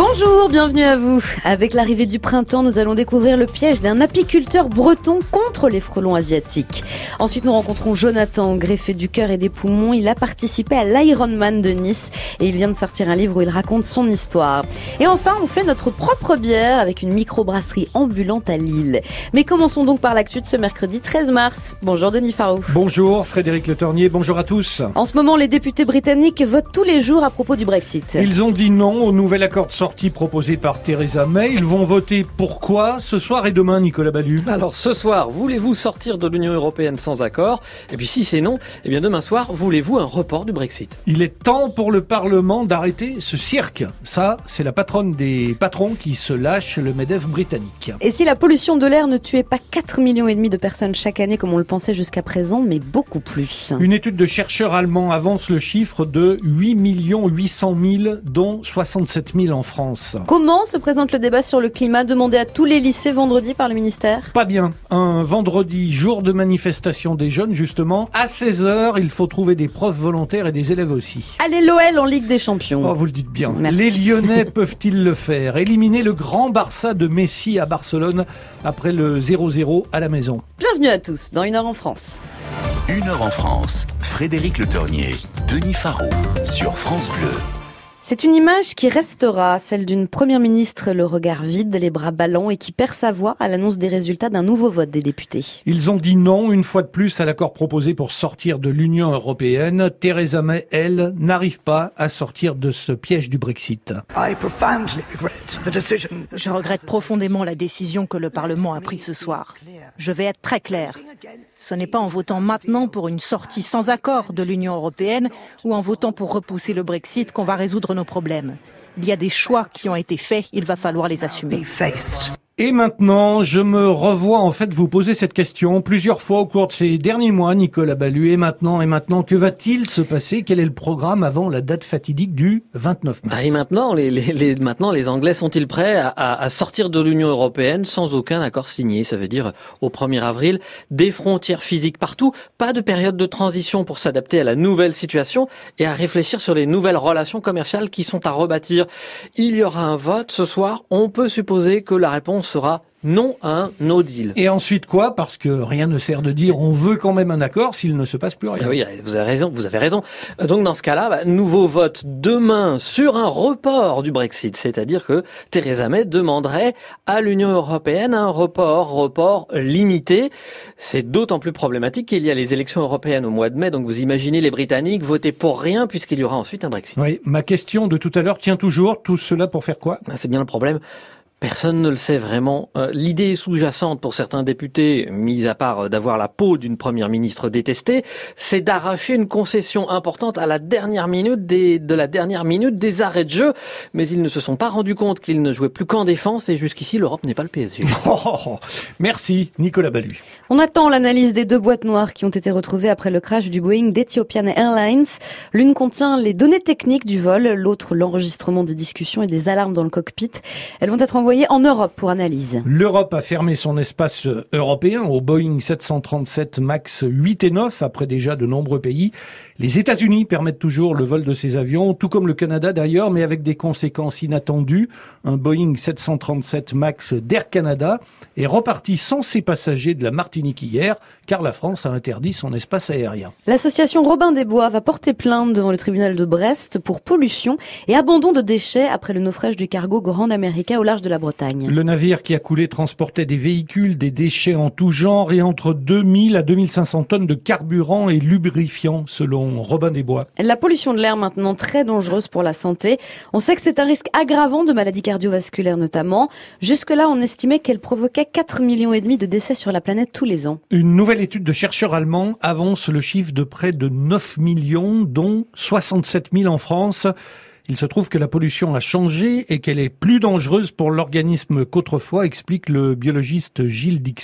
Bonjour, bienvenue à vous. Avec l'arrivée du printemps, nous allons découvrir le piège d'un apiculteur breton contre les frelons asiatiques. Ensuite, nous rencontrons Jonathan, greffé du cœur et des poumons. Il a participé à l'Ironman de Nice et il vient de sortir un livre où il raconte son histoire. Et enfin, on fait notre propre bière avec une microbrasserie ambulante à Lille. Mais commençons donc par l'actu de ce mercredi 13 mars. Bonjour Denis Farou. Bonjour Frédéric Le Tornier, bonjour à tous. En ce moment, les députés britanniques votent tous les jours à propos du Brexit. Ils ont dit non au nouvel accord de sortie proposé par Theresa May. Ils vont voter pourquoi ce soir et demain, Nicolas Ballu? Alors ce soir, voulez-vous sortir de l'Union européenne sans accord? Et puis si c'est non, eh bien demain soir, voulez-vous un report du Brexit? Il est temps pour le Parlement d'arrêter ce cirque. Ça, c'est la patronne des patrons qui se lâche, le MEDEF britannique. Et si la pollution de l'air ne tuait pas 4,5 millions de personnes chaque année comme on le pensait jusqu'à présent, mais beaucoup plus. Une étude de chercheurs allemands avance le chiffre de 8 800 000, dont 67 000 en France. Comment se présente le débat sur le climat demandé à tous les lycées vendredi par le ministère? Pas bien. Un vendredi, jour de manifestation des jeunes, justement, à 16h, il faut trouver des profs volontaires et des élèves aussi. Allez l'OL en Ligue des Champions. Oh, vous le dites bien. Merci. Les Lyonnais peuvent-ils le faire? Éliminer le grand Barça de Messi à Barcelone après le 0-0 à la maison. Bienvenue à tous dans 1 heure en France. 1 heure en France, Frédéric Le Tornier, Denis Farou, sur France Bleu. C'est une image qui restera, celle d'une première ministre, le regard vide, les bras ballants et qui perd sa voix à l'annonce des résultats d'un nouveau vote des députés. Ils ont dit non une fois de plus à l'accord proposé pour sortir de l'Union européenne. Theresa May, elle, n'arrive pas à sortir de ce piège du Brexit. Je regrette profondément la décision que le Parlement a prise ce soir. Je vais être très clair. Ce n'est pas en votant maintenant pour une sortie sans accord de l'Union européenne ou en votant pour repousser le Brexit qu'on va résoudre nos problèmes. Il y a des choix qui ont été faits, il va falloir les assumer. Et maintenant, je me revois en fait vous poser cette question plusieurs fois au cours de ces derniers mois, Nicolas Ballu. Et maintenant, que va-t-il se passer? Quel est le programme avant la date fatidique du 29 mars? Et maintenant, les Anglais sont-ils prêts à sortir de l'Union européenne sans aucun accord signé? Ça veut dire au 1er avril, des frontières physiques partout, pas de période de transition pour s'adapter à la nouvelle situation et à réfléchir sur les nouvelles relations commerciales qui sont à rebâtir. Il y aura un vote ce soir. On peut supposer que la réponse sera non à un no deal. Et ensuite quoi? Parce que rien ne sert de dire on veut quand même un accord s'il ne se passe plus rien. Ah oui, vous avez raison. Donc dans ce cas-là, nouveau vote demain sur un report du Brexit. C'est-à-dire que Theresa May demanderait à l'Union européenne un report limité. C'est d'autant plus problématique qu'il y a les élections européennes au mois de mai. Donc vous imaginez les Britanniques voter pour rien puisqu'il y aura ensuite un Brexit. Oui, ma question de tout à l'heure tient toujours. Tout cela pour faire quoi? C'est bien le problème. Personne ne le sait vraiment. L'idée sous-jacente pour certains députés, mis à part d'avoir la peau d'une première ministre détestée, c'est d'arracher une concession importante à la dernière minute des arrêts de jeu. Mais ils ne se sont pas rendus compte qu'ils ne jouaient plus qu'en défense et jusqu'ici l'Europe n'est pas le PSG. Merci Nicolas Ballu. On attend l'analyse des 2 boîtes noires qui ont été retrouvées après le crash du Boeing d'Ethiopian Airlines. L'une contient les données techniques du vol, l'autre l'enregistrement des discussions et des alarmes dans le cockpit. Elles vont être envoyées en Europe pour analyse. L'Europe a fermé son espace européen au Boeing 737 MAX 8 et 9 après déjà de nombreux pays. Les États-Unis permettent toujours le vol de ces avions, tout comme le Canada d'ailleurs, mais avec des conséquences inattendues. Un Boeing 737 MAX d'Air Canada est reparti sans ses passagers de la Martinique hier, car la France a interdit son espace aérien. L'association Robin des Bois va porter plainte devant le tribunal de Brest pour pollution et abandon de déchets après le naufrage du cargo Grand America au large de la Bretagne. Le navire qui a coulé transportait des véhicules, des déchets en tout genre et entre 2000 à 2500 tonnes de carburant et lubrifiant, selon Robin des Bois. La pollution de l'air maintenant très dangereuse pour la santé. On sait que c'est un risque aggravant de maladies cardiovasculaires notamment. Jusque-là, on estimait qu'elle provoquait 4,5 millions de décès sur la planète tous les ans. Une nouvelle étude de chercheurs allemands avance le chiffre de près de 9 millions, dont 67 000 en France. Il se trouve que la pollution a changé et qu'elle est plus dangereuse pour l'organisme qu'autrefois, explique le biologiste Gilles Dixot.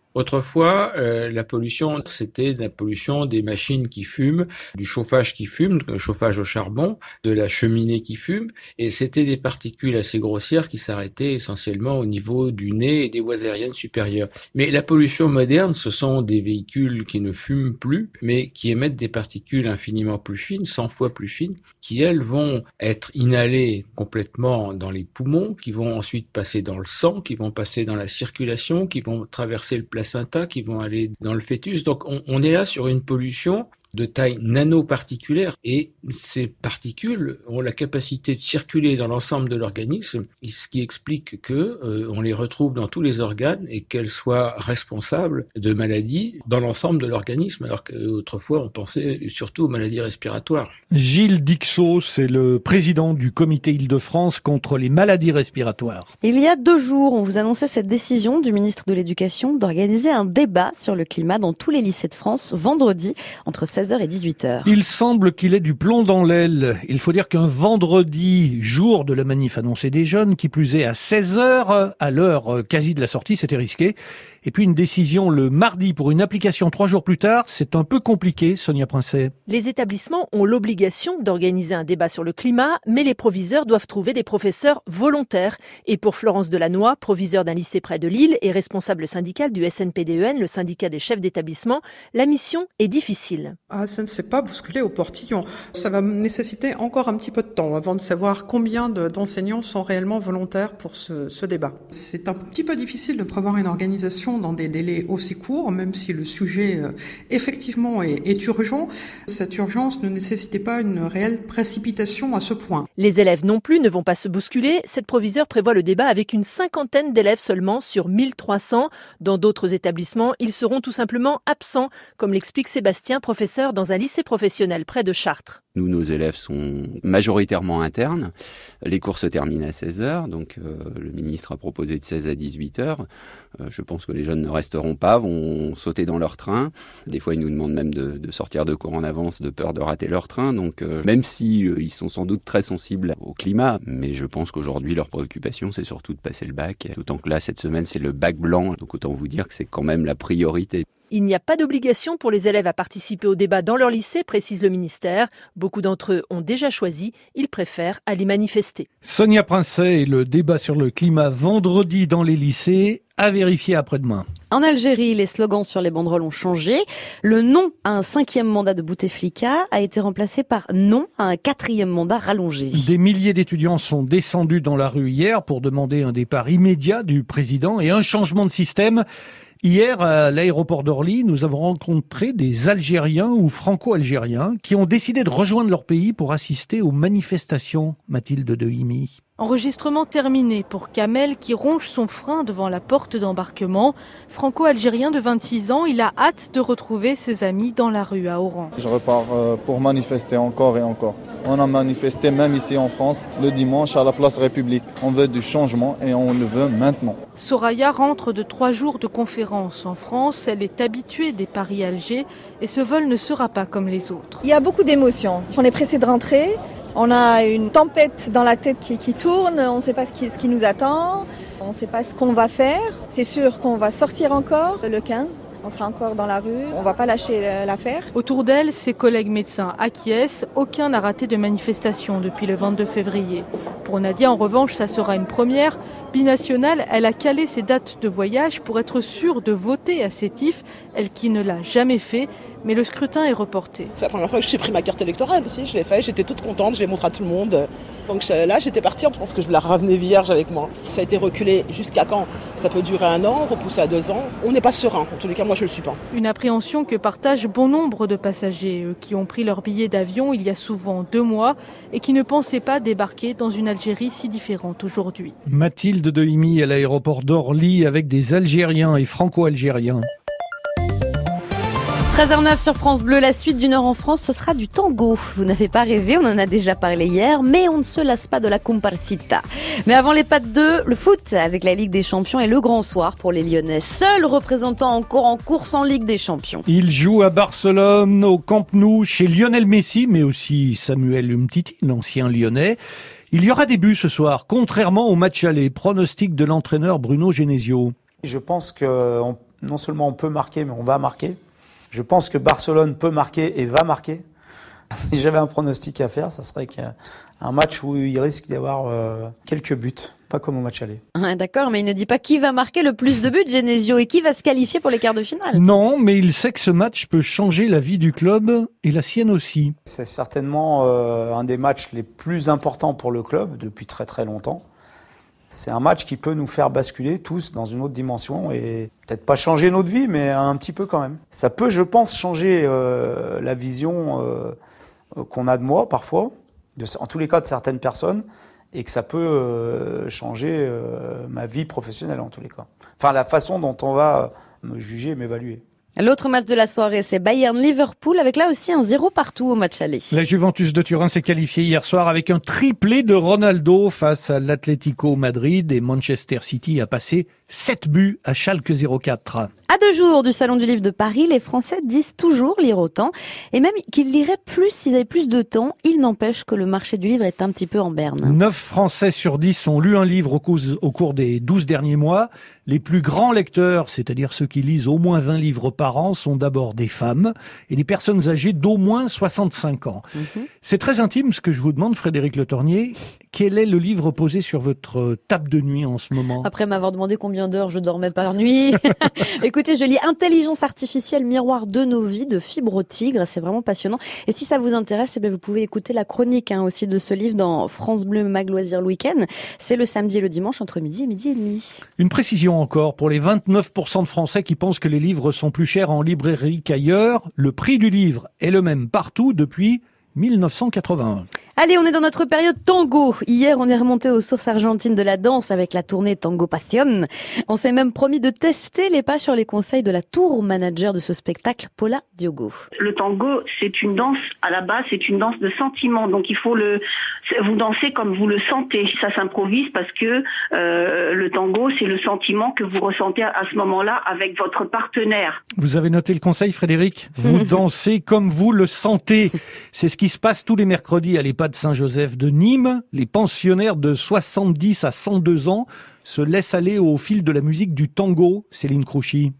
Autrefois, la pollution, c'était la pollution des machines qui fument, du chauffage qui fume, le chauffage au charbon, de la cheminée qui fume, et c'était des particules assez grossières qui s'arrêtaient essentiellement au niveau du nez et des voies aériennes supérieures. Mais la pollution moderne, ce sont des véhicules qui ne fument plus, mais qui émettent des particules infiniment plus fines, 100 fois plus fines, qui elles vont être inhalées complètement dans les poumons, qui vont ensuite passer dans le sang, qui vont passer dans la circulation, qui vont traverser le placenta, qui vont aller dans le fœtus. Donc on est là sur une pollution de taille nanoparticulaire, et ces particules ont la capacité de circuler dans l'ensemble de l'organisme, ce qui explique que on les retrouve dans tous les organes et qu'elles soient responsables de maladies dans l'ensemble de l'organisme, alors qu'autrefois on pensait surtout aux maladies respiratoires. Gilles Dixot, c'est le président du comité Île-de-France contre les maladies respiratoires. Il y a 2 jours, on vous annonçait cette décision du ministre de l'Éducation d'organiser un débat sur le climat dans tous les lycées de France vendredi entre 16h et 18h. Il semble qu'il ait du plomb dans l'aile. Il faut dire qu'un vendredi, jour de la manif annoncée des jeunes, qui plus est à 16h, à l'heure quasi de la sortie, c'était risqué. Et puis une décision le mardi pour une application 3 jours plus tard, c'est un peu compliqué, Sonia Princet. Les établissements ont l'obligation d'organiser un débat sur le climat, mais les proviseurs doivent trouver des professeurs volontaires. Et pour Florence Delannoy, proviseure d'un lycée près de Lille et responsable syndicale du SNPDEN, le syndicat des chefs d'établissement, la mission est difficile. Ça ne s'est pas bousculé au portillon. Ça va nécessiter encore un petit peu de temps avant de savoir combien d'enseignants sont réellement volontaires pour ce débat. C'est un petit peu difficile de prévoir une organisation dans des délais aussi courts, même si le sujet effectivement est urgent. Cette urgence ne nécessitait pas une réelle précipitation à ce point. Les élèves non plus ne vont pas se bousculer. Cette proviseure prévoit le débat avec une 50aine d'élèves seulement sur 1300. Dans d'autres établissements, ils seront tout simplement absents, comme l'explique Sébastien, professeur dans un lycée professionnel près de Chartres. Nous, nos élèves sont majoritairement internes. Les cours se terminent à 16h, donc le ministre a proposé de 16 à 18h. Je pense que les jeunes ne resteront pas, vont sauter dans leur train. Des fois, ils nous demandent même de sortir de cours en avance, de peur de rater leur train. Donc, même si ils sont sans doute très sensibles au climat, mais je pense qu'aujourd'hui, leur préoccupation, c'est surtout de passer le bac. D'autant que là, cette semaine, c'est le bac blanc. Donc, autant vous dire que c'est quand même la priorité. Il n'y a pas d'obligation pour les élèves à participer au débat dans leur lycée, précise le ministère. Beaucoup d'entre eux ont déjà choisi, ils préfèrent aller manifester. Sonia Princet et le débat sur le climat vendredi dans les lycées, à vérifier après-demain. En Algérie, les slogans sur les banderoles ont changé. Le non à un 5e mandat de Bouteflika a été remplacé par non à un 4e mandat rallongé. Des milliers d'étudiants sont descendus dans la rue hier pour demander un départ immédiat du président et un changement de système. Hier, à l'aéroport d'Orly, nous avons rencontré des Algériens ou Franco-Algériens qui ont décidé de rejoindre leur pays pour assister aux manifestations. Mathilde Dehimi. Enregistrement terminé pour Kamel qui ronge son frein devant la porte d'embarquement. Franco-algérien de 26 ans, il a hâte de retrouver ses amis dans la rue à Oran. Je repars pour manifester encore et encore. On a manifesté même ici en France le dimanche à la place République. On veut du changement et on le veut maintenant. Soraya rentre de 3 jours de conférence en France. Elle est habituée des Paris-Alger et ce vol ne sera pas comme les autres. Il y a beaucoup d'émotions. On est pressé de rentrer. On a une tempête dans la tête qui tourne, on ne sait pas ce qui nous attend, on ne sait pas ce qu'on va faire. C'est sûr qu'on va sortir encore le 15, on sera encore dans la rue, on ne va pas lâcher l'affaire. Autour d'elle, ses collègues médecins acquiescent, aucun n'a raté de manifestation depuis le 22 février. Pour Nadia, en revanche, ça sera une première. Binationale, elle a calé ses dates de voyage pour être sûre de voter à Sétif, elle qui ne l'a jamais fait. Mais le scrutin est reporté. C'est la première fois que j'ai pris ma carte électorale ici, je l'ai fait, j'étais toute contente, je l'ai montré à tout le monde. Donc là, j'étais partie, je pense que je vais la ramener vierge avec moi. Ça a été reculé jusqu'à quand? Ça peut durer 1 an, repoussé à 2 ans. On n'est pas serein, en tous les cas, moi je ne le suis pas. Une appréhension que partagent bon nombre de passagers, eux qui ont pris leur billet d'avion il y a souvent 2 mois et qui ne pensaient pas débarquer dans une Algérie si différente aujourd'hui. Mathilde Dehimi à l'aéroport d'Orly avec des Algériens et Franco-Algériens. 13h09 sur France Bleu, la suite du Nord en France, ce sera du tango. Vous n'avez pas rêvé, on en a déjà parlé hier, mais on ne se lasse pas de la comparsita. Mais avant les pas de deux, le foot avec la Ligue des Champions et le grand soir pour les Lyonnais. Seul représentant encore en course en Ligue des Champions. Il joue à Barcelone, au Camp Nou, chez Lionel Messi, mais aussi Samuel Umtiti, l'ancien Lyonnais. Il y aura des buts ce soir, contrairement au match aller. Pronostic de l'entraîneur Bruno Genesio. Je pense qu'on non seulement on peut marquer, mais on va marquer. Je pense que Barcelone peut marquer et va marquer. Si j'avais un pronostic à faire, ça serait un match où il risque d'y avoir quelques buts, pas comme au match aller. Ouais, d'accord, mais il ne dit pas qui va marquer le plus de buts, Genesio, et qui va se qualifier pour les quarts de finale. Non, mais il sait que ce match peut changer la vie du club et la sienne aussi. C'est certainement un des matchs les plus importants pour le club depuis très très longtemps. C'est un match qui peut nous faire basculer tous dans une autre dimension et peut-être pas changer notre vie, mais un petit peu quand même. Ça peut, je pense, changer la vision qu'on a de moi parfois, en tous les cas de certaines personnes, et que ça peut changer ma vie professionnelle en tous les cas. Enfin, la façon dont on va me juger et m'évaluer. L'autre match de la soirée, c'est Bayern-Liverpool, avec là aussi un 0 partout au match aller. La Juventus de Turin s'est qualifiée hier soir avec un triplé de Ronaldo face à l'Atlético Madrid, et Manchester City a passé 7 buts à Schalke 04. À 2 jours du Salon du Livre de Paris, les Français disent toujours lire autant, et même qu'ils liraient plus s'ils avaient plus de temps. Il n'empêche que le marché du livre est un petit peu en berne. 9 Français sur 10 ont lu un livre au cours des 12 derniers mois. Les plus grands lecteurs, c'est-à-dire ceux qui lisent au moins 20 livres par an, sont d'abord des femmes et des personnes âgées d'au moins 65 ans. C'est très intime ce que je vous demande, Frédéric Le Tornier. Quel est le livre posé sur votre table de nuit en ce moment? Après m'avoir demandé combien d'heures je dormais par nuit. Écoutez, je lis Intelligence artificielle, miroir de nos vies, de Fibre au Tigre. C'est vraiment passionnant. Et si ça vous intéresse, eh bien, vous pouvez écouter la chronique aussi de ce livre dans France Bleu Mag Loisirs le week-end. C'est le samedi et le dimanche entre midi et demi. Une précision encore, pour les 29% de Français qui pensent que les livres sont plus chers en librairie qu'ailleurs, le prix du livre est le même partout depuis 1981. Allez, on est dans notre période tango. Hier, on est remonté aux sources argentines de la danse avec la tournée Tango Passion. On s'est même promis de tester les pas sur les conseils de la tour manager de ce spectacle, Paula Diogo. Le tango, c'est une danse, à la base, c'est une danse de sentiment. Donc il faut vous dansez comme vous le sentez. Ça s'improvise parce que le tango, c'est le sentiment que vous ressentez à ce moment-là avec votre partenaire. Vous avez noté le conseil, Frédéric? Vous dansez comme vous le sentez. C'est ce qui se passe tous les mercredis à l'EHPAD Saint-Joseph de Nîmes. Les pensionnaires de 70 à 102 ans se laissent aller au fil de la musique du tango. Céline Crouchy.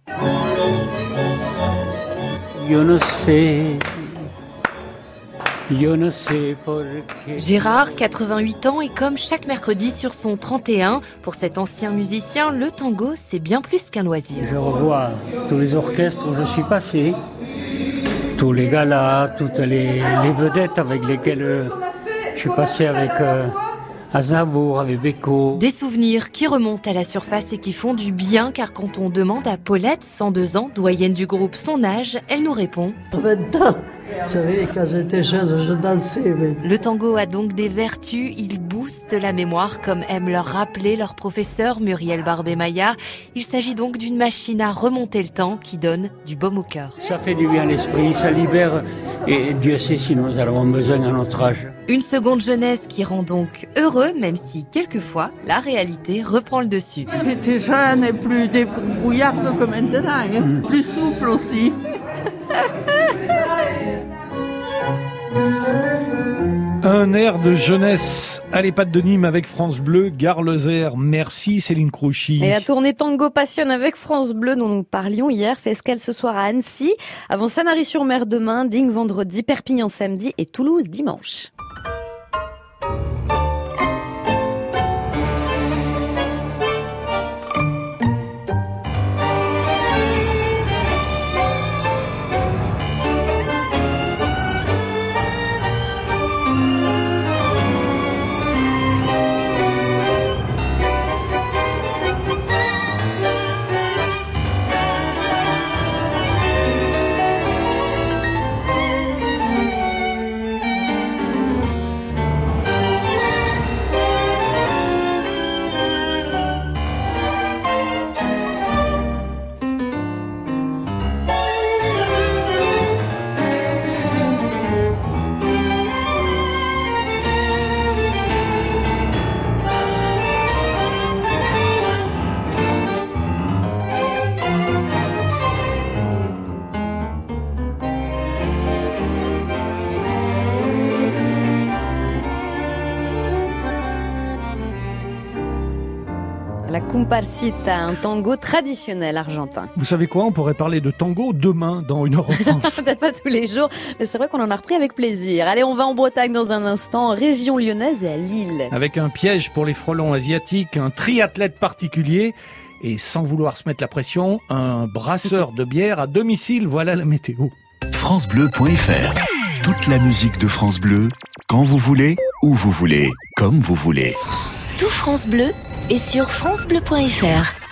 Gérard, 88 ans, est comme chaque mercredi sur son 31. Pour cet ancien musicien, le tango, c'est bien plus qu'un loisir. Je revois tous les orchestres où je suis passé, tous les galas, toutes les vedettes avec lesquelles je suis passé avec Aznavour, avec Beko. Des souvenirs qui remontent à la surface et qui font du bien, car quand on demande à Paulette, 102 ans, doyenne du groupe, son âge, elle nous répond 20 ans. Vous savez, quand j'étais jeune, je dansais. Mais... Le tango a donc des vertus, il booste la mémoire, comme aime leur rappeler leur professeur Muriel Barbé-Maillard. Il s'agit donc d'une machine à remonter le temps qui donne du baume au cœur. Ça fait du bien à l'esprit, ça libère, et Dieu sait si nous avons besoin à notre âge. Une seconde jeunesse qui rend donc heureux, même si quelquefois la réalité reprend le dessus. J'étais jeune et plus débrouillarde que maintenant, plus souple aussi. Un air de jeunesse à l'EHPAD de Nîmes avec France Bleu, Gare-Lozère. Merci Céline Crouchy. Et la tournée Tango Passion avec France Bleu dont nous parlions hier fait escale ce soir à Annecy, avant Sanary-sur-Mer demain, Digne vendredi, Perpignan samedi et Toulouse dimanche. La comparsita, un tango traditionnel argentin. Vous savez quoi, on pourrait parler de tango demain dans Une heure en France. Peut-être pas tous les jours, mais c'est vrai qu'on en a repris avec plaisir. Allez, on va en Bretagne dans un instant, en région lyonnaise et à Lille. Avec un piège pour les frelons asiatiques, un triathlète particulier et sans vouloir se mettre la pression, un brasseur de bière à domicile. Voilà la météo. FranceBleu.fr. Toute la musique de France Bleu, quand vous voulez, où vous voulez, comme vous voulez. Tout France Bleu est sur francebleu.fr.